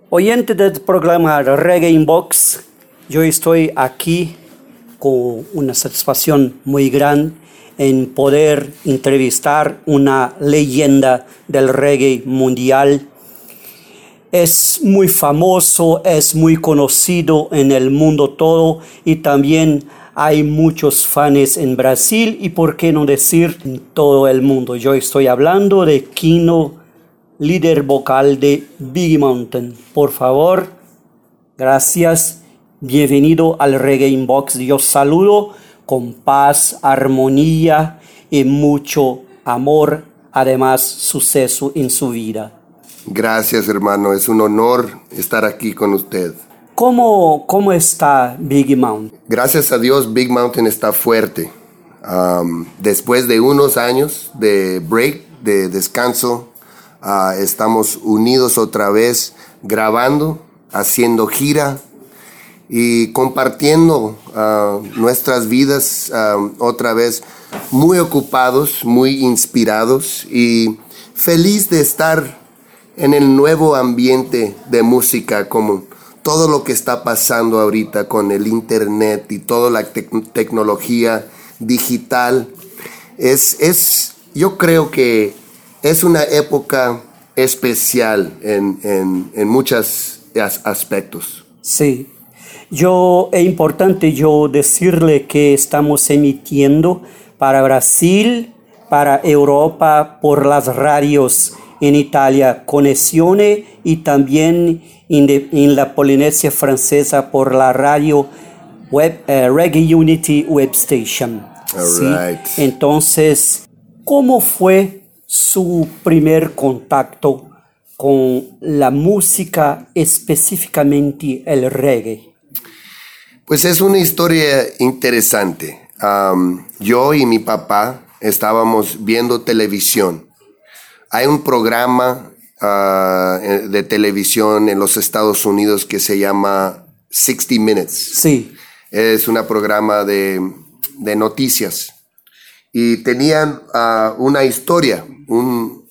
Oyente del programa Reggae Inbox, yo estoy aquí con una satisfacción muy grande en poder entrevistar una leyenda del reggae mundial. Es muy famoso, es muy conocido en el mundo todo y también hay muchos fans en Brasil y por qué no decir en todo el mundo. Yo estoy hablando de Kino, líder vocal de Big Mountain. Por favor, gracias, bienvenido al Reggae Inbox. Yo saludo con paz, armonía y mucho amor, además suceso en su vida. Gracias, hermano, es un honor estar aquí con usted. ¿Cómo está Big Mountain? Gracias a Dios, Big Mountain está fuerte. Después de unos años de break, de descanso, estamos unidos otra vez, grabando, haciendo gira y compartiendo nuestras vidas otra vez, muy ocupados, muy inspirados y feliz de estar en el nuevo ambiente de música, como todo lo que está pasando ahorita con el internet y toda la tecnología digital. Yo creo que es una época especial en muchos aspectos. Sí, es importante decirle que estamos emitiendo para Brasil, para Europa, por las radios en Italia, Connessione, y también en la Polinesia Francesa por la radio Reggae Unity Web Station. ¿Sí? Right. Entonces, ¿cómo fue su primer contacto con la música, específicamente el reggae? Pues es una historia interesante. Yo y mi papá estábamos viendo televisión. Hay un programa de televisión en los Estados Unidos que se llama 60 Minutes. Sí. Es un programa de noticias. Y tenían una historia, un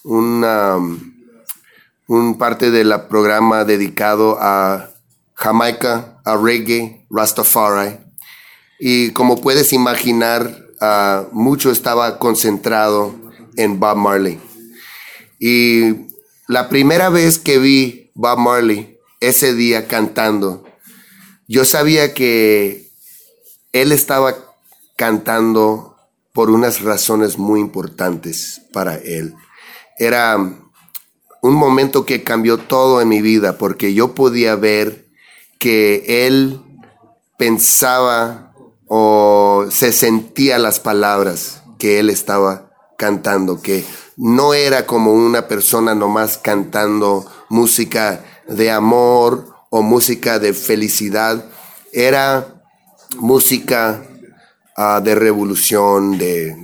parte del programa dedicado a Jamaica, a reggae, Rastafari. Y como puedes imaginar, mucho estaba concentrado en Bob Marley. Y la primera vez que vi Bob Marley ese día cantando, yo sabía que él estaba cantando por unas razones muy importantes para él. Era un momento que cambió todo en mi vida porque yo podía ver que él pensaba o se sentía las palabras que él estaba cantando, que no era como una persona nomás cantando música de amor o música de felicidad, era música de revolución,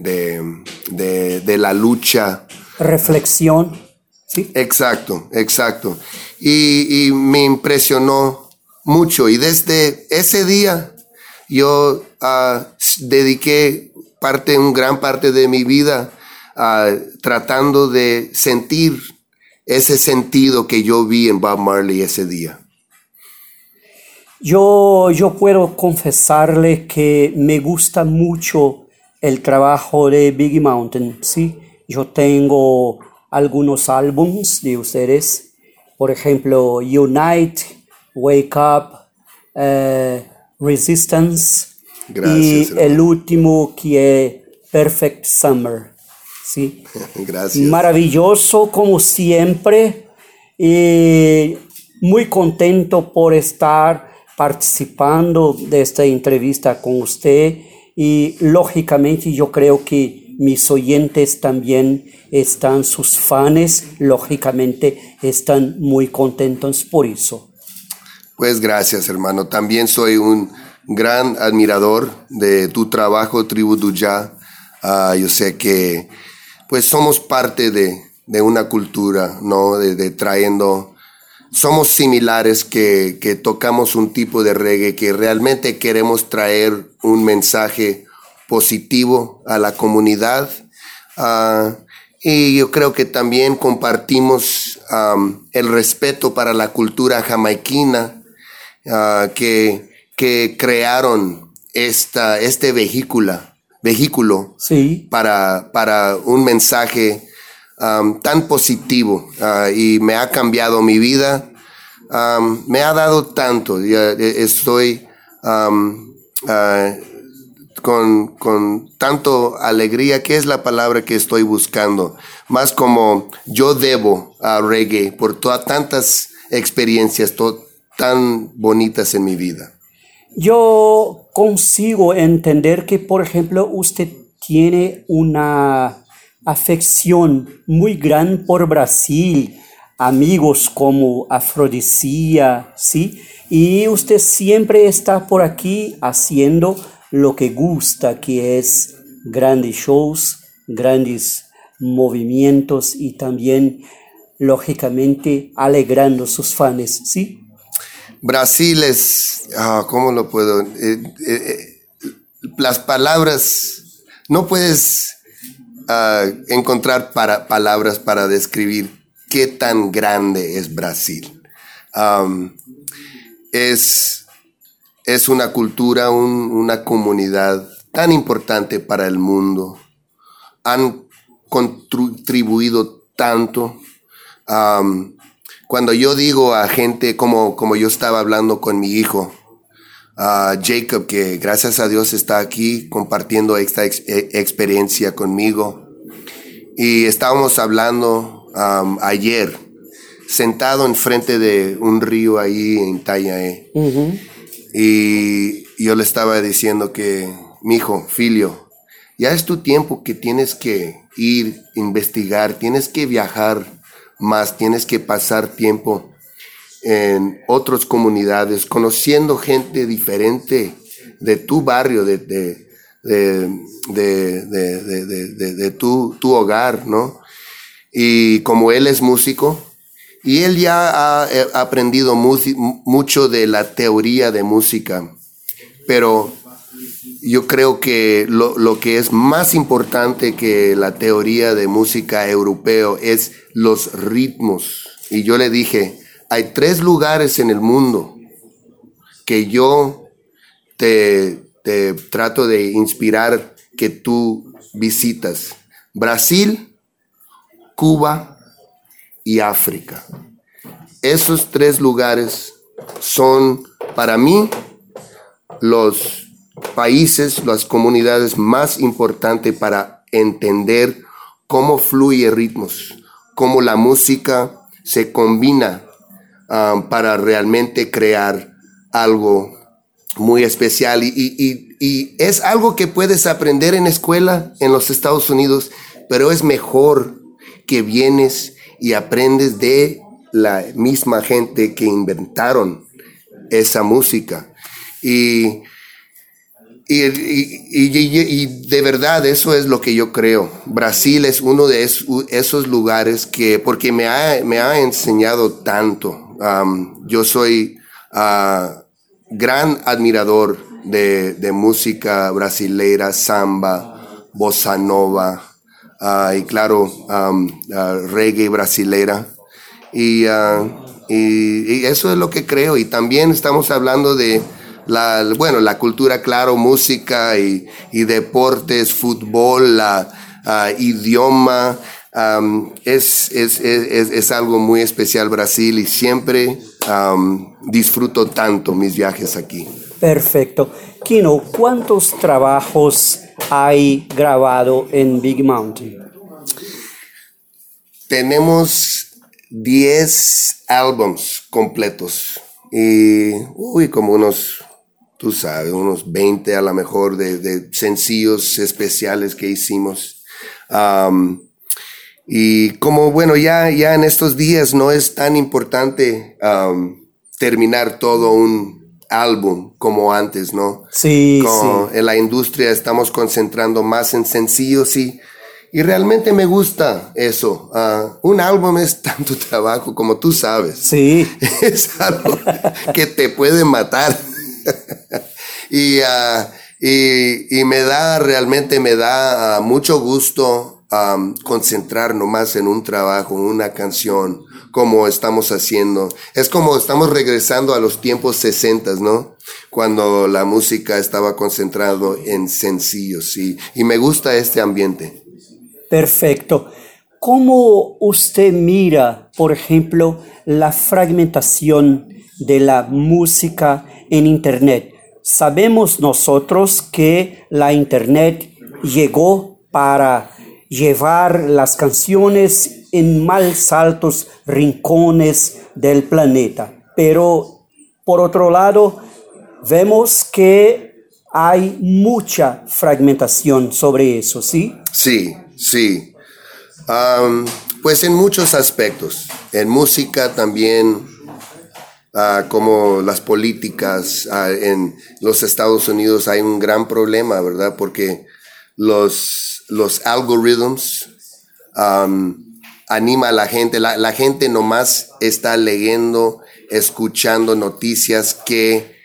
de la lucha. Reflexión. ¿Sí? Exacto. Y me impresionó mucho. Y desde ese día yo dediqué gran parte de mi vida tratando de sentir ese sentido que yo vi en Bob Marley ese día. Yo puedo confesarle que me gusta mucho el trabajo de Big Mountain, ¿sí? Yo tengo algunos álbums de ustedes, por ejemplo, Unite, Wake Up, Resistance. Gracias, y hermano. El último que es Perfect Summer, ¿sí? Gracias. Maravilloso como siempre y muy contento por estar participando de esta entrevista con usted y lógicamente yo creo que mis oyentes también están, sus fans lógicamente están muy contentos por eso. Pues gracias, hermano. También soy un gran admirador de tu trabajo, Tribu Dujah. Yo sé que pues somos parte de una cultura, ¿no? De trayendo. Somos similares que tocamos un tipo de reggae que realmente queremos traer un mensaje positivo a la comunidad Y yo creo que también compartimos el respeto para la cultura jamaiquina que crearon este vehículo Sí. para un mensaje tan positivo y me ha cambiado mi vida, me ha dado tanto. Estoy con tanto alegría, que es la palabra que estoy buscando, más como yo debo a reggae por tantas experiencias tan bonitas en mi vida. Yo consigo entender que, por ejemplo, usted tiene una afección muy grande por Brasil, amigos como Afrodisía, ¿sí? Y usted siempre está por aquí haciendo lo que gusta, que es grandes shows, grandes movimientos y también, lógicamente, alegrando sus fans, ¿sí? Brasil es, ¿cómo lo puedo? Las palabras, no puedes encontrar palabras para describir qué tan grande es Brasil. Es una cultura, una comunidad tan importante para el mundo. Han contribuido tanto. Cuando yo digo a gente como yo estaba hablando con mi hijo, Jacob, que gracias a Dios está aquí compartiendo esta experiencia conmigo, y estábamos hablando ayer, sentado enfrente de un río ahí en Tayaé. Uh-huh. Y yo le estaba diciendo que, mi hijo, Filio, ya es tu tiempo que tienes que ir, investigar, tienes que viajar más, tienes que pasar tiempo en otras comunidades, conociendo gente diferente de tu barrio, de tu hogar, ¿no? Y como él es músico, y él ya ha aprendido mucho de la teoría de música, pero yo creo que lo que es más importante que la teoría de música europeo es los ritmos. Y yo le dije, hay 3 lugares en el mundo que yo te trato de inspirar que tú visitas: Brasil, Cuba y África. Esos 3 lugares son para mí los países, las comunidades más importantes para entender cómo fluye ritmos, cómo la música se combina para realmente crear algo muy especial. Y es algo que puedes aprender en escuela en los Estados Unidos, pero es mejor que vienes y aprendes de la misma gente que inventaron esa música. Y de verdad eso es lo que yo creo. Brasil es uno de esos lugares porque me ha enseñado tanto. Yo soy gran admirador de música brasileira, samba, bossa nova, y claro, reggae brasileira. Y eso es lo que creo. Y también estamos hablando de la cultura, claro, música y deportes, fútbol, idioma. Es algo muy especial Brasil, y siempre disfruto tanto mis viajes aquí. Perfecto. Kino, ¿cuántos trabajos hay grabado en Big Mountain? Tenemos 10 álbums completos y como unos 20 a lo mejor de sencillos especiales que hicimos. Y como ya en estos días no es tan importante terminar todo un álbum como antes, ¿no? Sí, sí. En la industria estamos concentrando más en sencillos y realmente me gusta eso. Un álbum es tanto trabajo, como tú sabes. Sí. Es algo que te puede matar. Y realmente me da mucho gusto concentrar nomás en un trabajo, una canción, como estamos haciendo. Es como estamos regresando a los tiempos 60, ¿no? Cuando la música estaba concentrado en sencillos, y me gusta este ambiente. Perfecto. ¿Cómo usted mira, por ejemplo, la fragmentación de la música en Internet? Sabemos nosotros que la Internet llegó para llevar las canciones en más altos rincones del planeta, pero por otro lado, vemos que hay mucha fragmentación sobre eso, ¿sí? Sí, sí. Pues en muchos aspectos. En música también, como las políticas, en los Estados Unidos hay un gran problema, ¿verdad? Porque los algoritmos anima a la gente. La gente nomás está leyendo, escuchando noticias que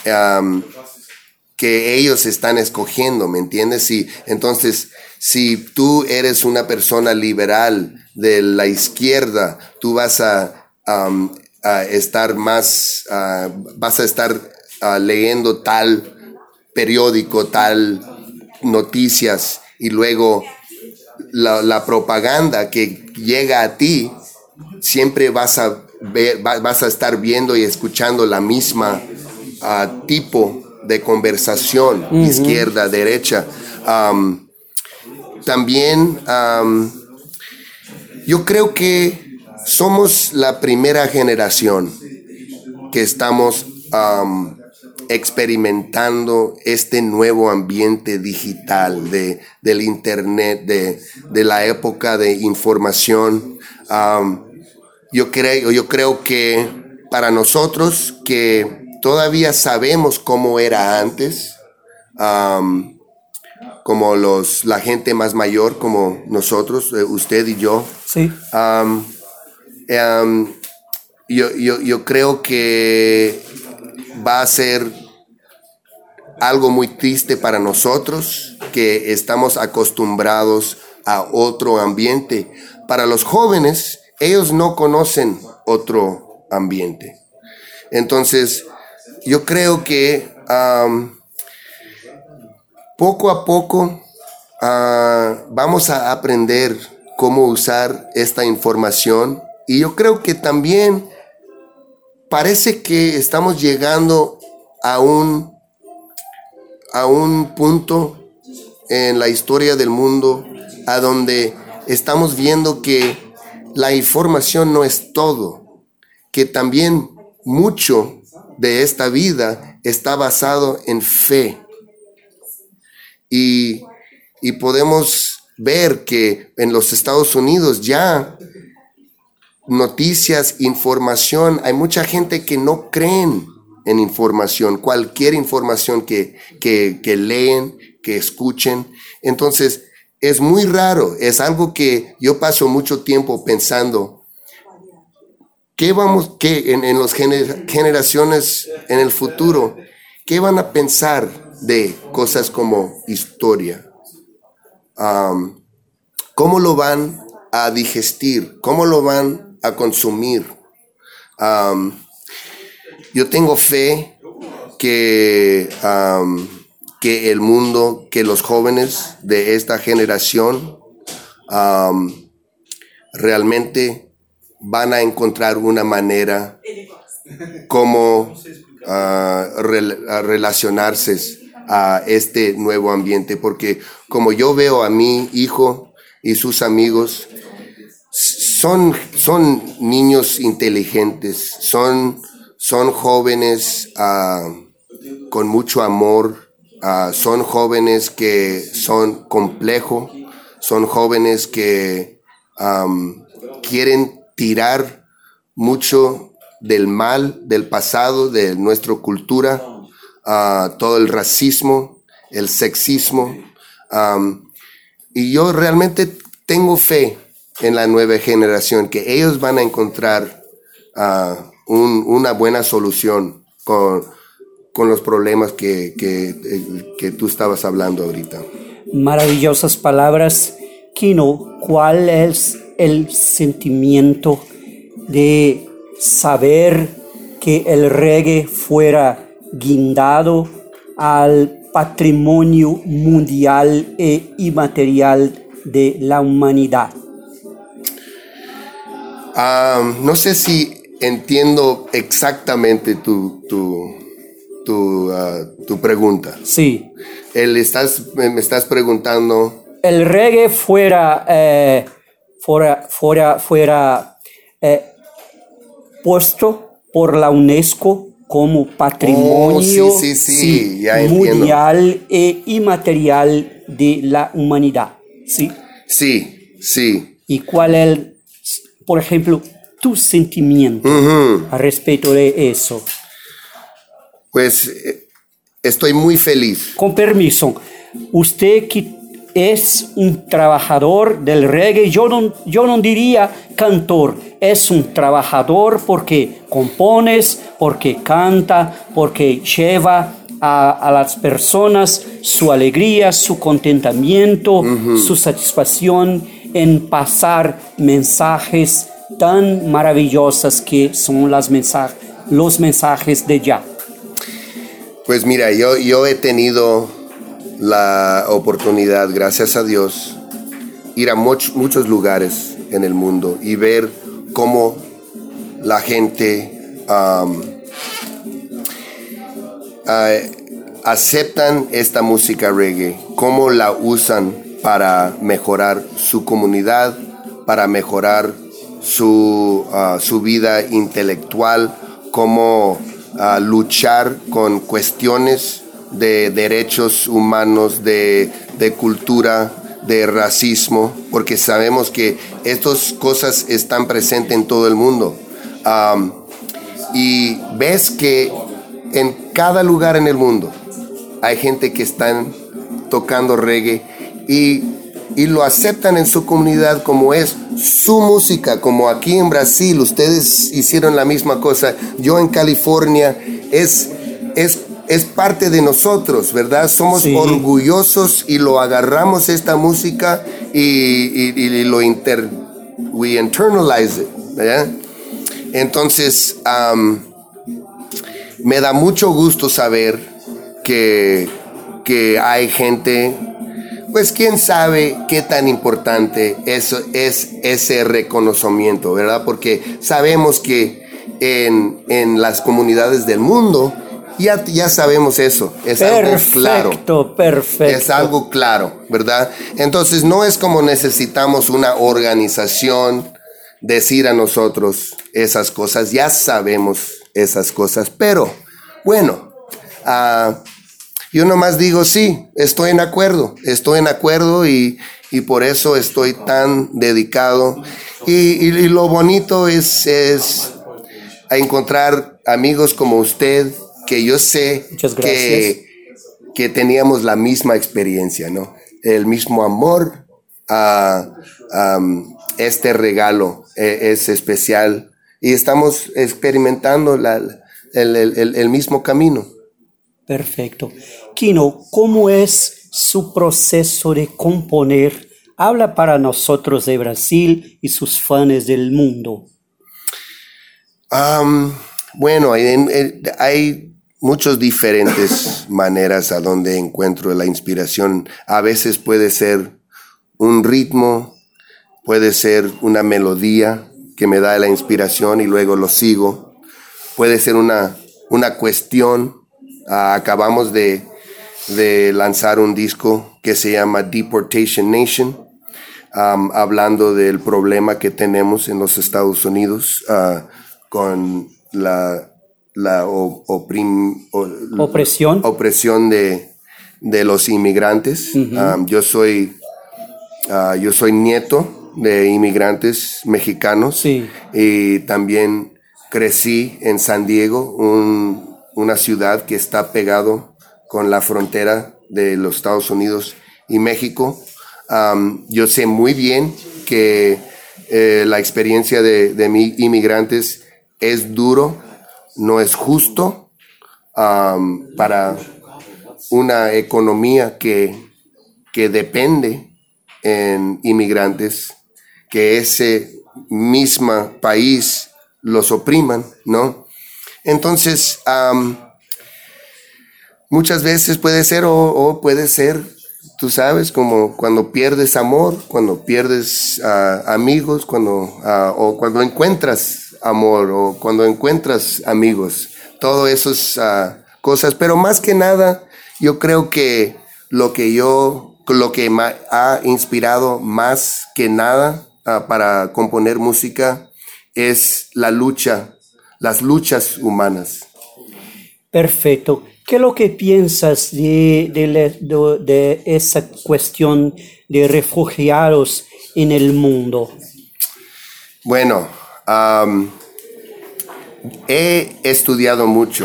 ellos están escogiendo, ¿me entiendes? Sí, entonces, si tú eres una persona liberal de la izquierda, tú vas a estar más, vas a estar leyendo tal periódico, tal noticias, y luego la propaganda que llega a ti, siempre vas a estar viendo y escuchando la misma tipo de conversación, izquierda, derecha. También yo creo que somos la primera generación que estamos experimentando este nuevo ambiente digital del internet, de la época de información. Yo creo que para nosotros que todavía sabemos cómo era antes, como la gente más mayor, como nosotros, usted y yo. Sí. Yo creo que va a ser algo muy triste para nosotros, que estamos acostumbrados a otro ambiente. Para los jóvenes, ellos no conocen otro ambiente. Entonces, yo creo que poco a poco vamos a aprender cómo usar esta información, y yo creo que también parece que estamos llegando a un punto en la historia del mundo a donde estamos viendo que la información no es todo, que también mucho de esta vida está basado en fe. Y podemos ver que en los Estados Unidos ya noticias, información, hay mucha gente que no creen en información, cualquier información que leen, que escuchen. Entonces, es muy raro, es algo que yo paso mucho tiempo pensando, ¿qué en las generaciones en el futuro, qué van a pensar de cosas como historia? ¿Cómo lo van a digestir? ¿Cómo lo van a consumir? Yo tengo fe que el mundo, que los jóvenes de esta generación realmente van a encontrar una manera como relacionarse a este nuevo ambiente, porque como yo veo a mi hijo y sus amigos, son niños inteligentes, son jóvenes con mucho amor, son jóvenes que son complejos, son jóvenes que quieren tirar mucho del mal, del pasado, de nuestra cultura, todo el racismo, el sexismo, y yo realmente tengo fe en la nueva generación, que ellos van a encontrar una buena solución con los problemas que tú estabas hablando ahorita. Maravillosas palabras. Kino, ¿cuál es el sentimiento de saber que el reggae fuera guindado al patrimonio mundial e inmaterial de la humanidad? No sé si entiendo exactamente tu pregunta. Sí. Me estás preguntando. El reggae fuera puesto por la UNESCO como patrimonio sí, ya mundial e inmaterial de la humanidad. ¿Sí? Sí. ¿Y cuál es, por ejemplo, tu sentimiento al respecto de eso? Pues estoy muy feliz. Con permiso, usted que es un trabajador del reggae, yo no diría cantor, es un trabajador porque compones, porque canta, porque lleva a las personas su alegría, su contentamiento, su satisfacción en pasar mensajes tan maravillosos que son los mensajes de Jah. Pues mira, yo he tenido la oportunidad, gracias a Dios, ir a muchos lugares en el mundo y ver cómo la gente aceptan esta música reggae, cómo la usan para mejorar su comunidad, para mejorar su vida intelectual, cómo luchar con cuestiones de derechos humanos, de cultura, de racismo, porque sabemos que estas cosas están presentes en todo el mundo. Y ves que en cada lugar en el mundo hay gente que están tocando reggae y lo aceptan en su comunidad como es su música, como aquí en Brasil ustedes hicieron la misma cosa. Yo en California es parte de nosotros, ¿verdad? Somos orgullosos y lo agarramos esta música y we internalize it, ¿verdad? Entonces me da mucho gusto saber que hay gente, pues quién sabe qué tan importante eso es, ese reconocimiento, ¿verdad? Porque sabemos que en las comunidades del mundo ya sabemos eso, es algo claro. Perfecto. Es algo claro, ¿verdad? Entonces no es como necesitamos una organización decir a nosotros esas cosas, ya sabemos esas cosas, pero bueno, yo nomás digo sí, estoy en acuerdo y por eso estoy tan dedicado y lo bonito es encontrar amigos como usted, que yo sé que teníamos la misma experiencia, ¿no? El mismo amor, este regalo es especial y estamos experimentando el mismo camino. Perfecto. Kino, ¿cómo es su proceso de componer? Habla para nosotros de Brasil y sus fans del mundo. Bueno, hay muchas diferentes maneras a donde encuentro la inspiración. A veces puede ser un ritmo, puede ser una melodía que me da la inspiración y luego lo sigo. Puede ser una cuestión. Acabamos de lanzar un disco que se llama Deportation Nation, hablando del problema que tenemos en los Estados Unidos con la opresión de los inmigrantes. Yo soy nieto de inmigrantes mexicanos y también crecí en San Diego, una ciudad que está pegado con la frontera de los Estados Unidos y México. Yo sé muy bien que la experiencia de inmigrantes es duro, no es justo para una economía que depende en inmigrantes, que ese mismo país los opriman, ¿no? Entonces, muchas veces puede ser o puede ser, tú sabes, como cuando pierdes amor, cuando pierdes amigos, o cuando encuentras amor o cuando encuentras amigos, todo esas cosas. Pero más que nada, yo creo que lo que me ha inspirado más que nada para componer música es las luchas humanas. Perfecto. ¿Qué es lo que piensas de esa cuestión de refugiados en el mundo? Bueno, he estudiado mucho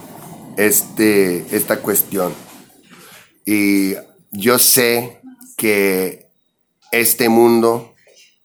esta cuestión y yo sé que este mundo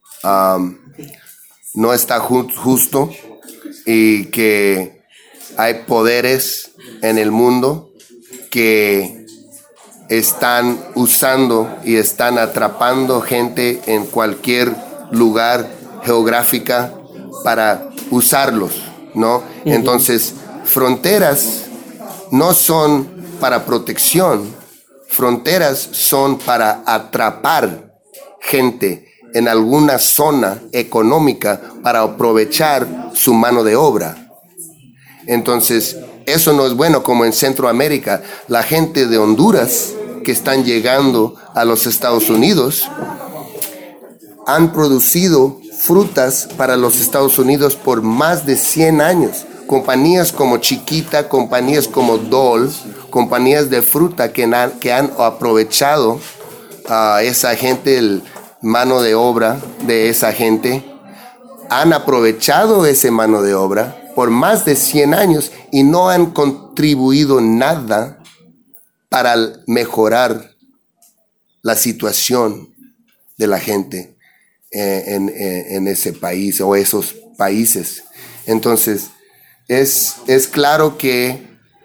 no está justo y que hay poderes en el mundo que están usando y están atrapando gente en cualquier lugar geográfica para usarlos, ¿no? Uh-huh. Entonces, fronteras no son para protección, fronteras son para atrapar gente en alguna zona económica para aprovechar su mano de obra. Entonces, eso no es bueno, como en Centroamérica. La gente de Honduras que están llegando a los Estados Unidos han producido frutas para los Estados Unidos por más de 100 años. Compañías como Chiquita, compañías como Dole, compañías de fruta que han aprovechado a esa gente, el mano de obra de esa gente, han aprovechado esa mano de obra por más de 100 años y no han contribuido nada para mejorar la situación de la gente en ese país o esos países. Entonces, es claro que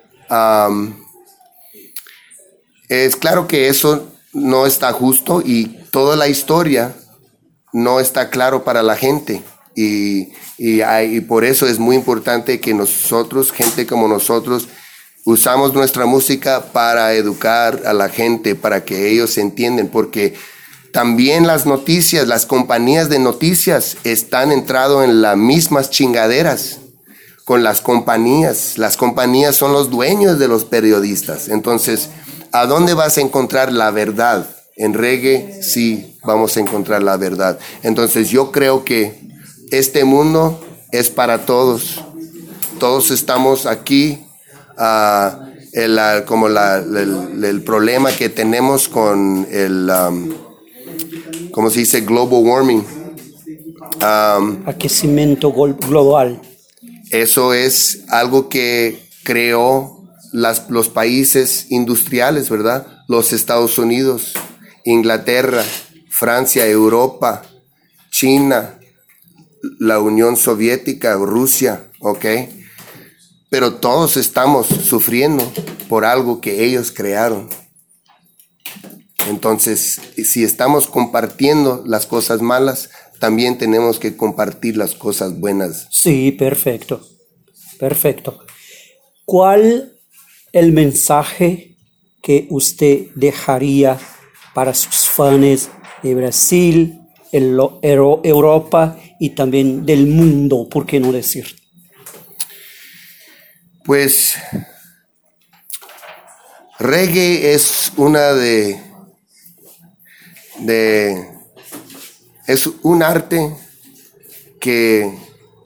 eso no está justo y toda la historia no está claro para la gente. Y por eso es muy importante que nosotros, gente como nosotros, usamos nuestra música para educar a la gente, para que ellos entiendan, porque también las noticias, las compañías de noticias están entrando en las mismas chingaderas con las compañías. Las compañías son los dueños de los periodistas. Entonces, ¿a dónde vas a encontrar la verdad? En reggae, sí, vamos a encontrar la verdad. Entonces, yo creo que este mundo es para todos. Todos estamos aquí. El problema que tenemos con el, ¿cómo se dice? Global warming. Aquecimiento global. Eso es algo que creó los países industriales, ¿verdad? Los Estados Unidos, Inglaterra, Francia, Europa, China, la Unión Soviética, Rusia, ¿ok? Pero todos estamos sufriendo por algo que ellos crearon. Entonces, si estamos compartiendo las cosas malas, también tenemos que compartir las cosas buenas. Sí, perfecto. Perfecto. ¿Cuál el mensaje que usted dejaría para sus fans de Brasil, Europa y también del mundo, por qué no decir? Pues reggae es es un arte que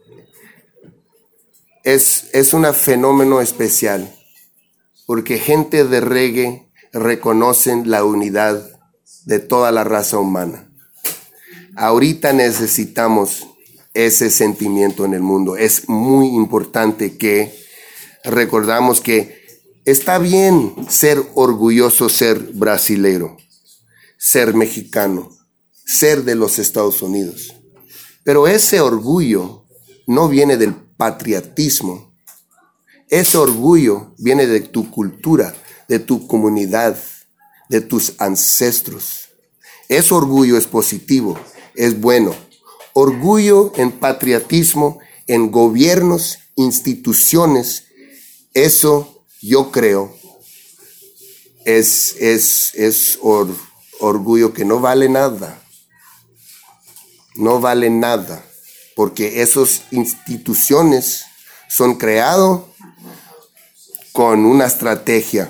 es un fenómeno especial, porque gente de reggae reconocen la unidad de toda la raza humana. Ahorita necesitamos ese sentimiento en el mundo. Es muy importante que recordamos que está bien ser orgulloso, ser brasilero, ser mexicano, ser de los Estados Unidos. Pero ese orgullo no viene del patriotismo. Ese orgullo viene de tu cultura, de tu comunidad, de tus ancestros. Ese orgullo es positivo, es bueno. Orgullo en patriotismo, en gobiernos, instituciones, eso yo creo es orgullo que no vale nada. No vale nada, porque esas instituciones son creadas con una estrategia,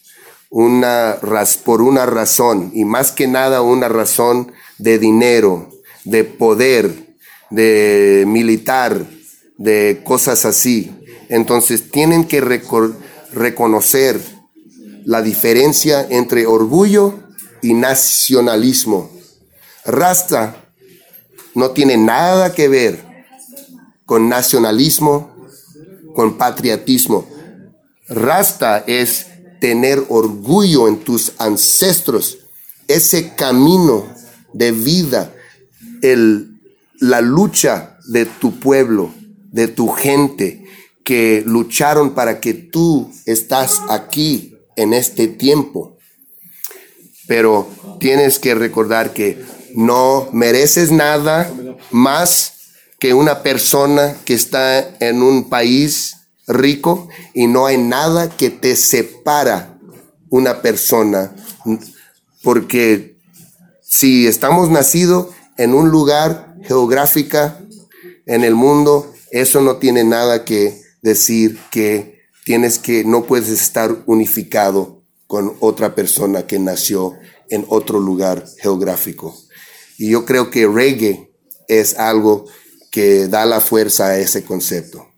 por una razón, y más que nada una razón de dinero, de poder, de militar, de cosas así. Entonces tienen que reconocer la diferencia entre orgullo y nacionalismo. Rasta no tiene nada que ver con nacionalismo, con patriotismo. Rasta es tener orgullo en tus ancestros, ese camino de vida, la lucha de tu pueblo, de tu gente, que lucharon para que tú estás aquí en este tiempo. Pero tienes que recordar que no mereces nada más que una persona que está en un país rico, y no hay nada que te separa una persona, porque si estamos nacidos en un lugar geográfico en el mundo, eso no tiene nada que decir que no puedes estar unificado con otra persona que nació en otro lugar geográfico. Y yo creo que reggae es algo que da la fuerza a ese concepto.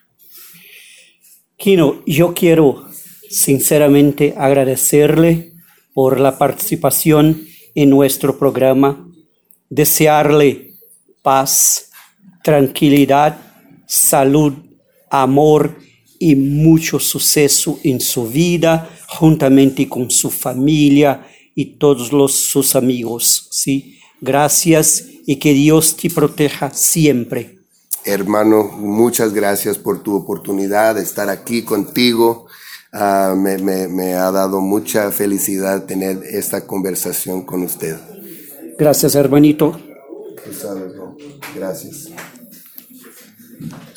Kino, yo quiero sinceramente agradecerle por la participación en nuestro programa, desearle paz, tranquilidad, salud, amor y mucho suceso en su vida, juntamente con su familia y todos sus amigos, ¿sí? Gracias y que Dios te proteja siempre. Hermano, muchas gracias por tu oportunidad de estar aquí contigo. Me ha dado mucha felicidad tener esta conversación con usted. Gracias, hermanito. Tú sabes, ¿no? Gracias.